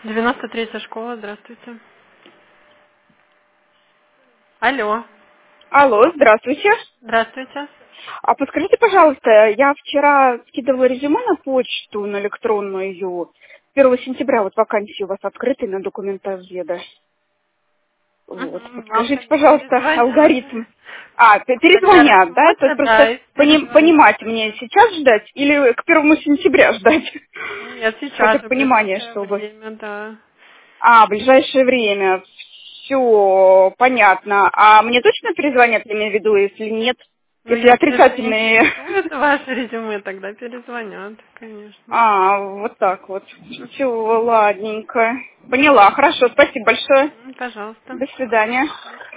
93-я школа, здравствуйте. Алло, Алло, здравствуйте. здравствуйте. А подскажите, пожалуйста, я вчера скидывала резюме на почту, на электронную. 1 сентября вот вакансии у вас открыты на документоведа. Вот. Вам Подскажите, тогда пожалуйста, алгоритм. перезвонят. Тогда Перезвонят, да? Это сегодня, просто да, и перезвонят. понимать мне сейчас ждать или к 1 сентября ждать? Нет, сейчас Хотя же, в понимание, ближайшее чтобы. время, да. В ближайшее время. Все понятно. А мне точно перезвонят, я имею в виду, если нет? Ну, Если если их отрицательные. заинтересует ваше резюме, тогда перезвонят, конечно. Вот так вот. Все, ладненько. Поняла. Хорошо, спасибо большое. Пожалуйста. До свидания.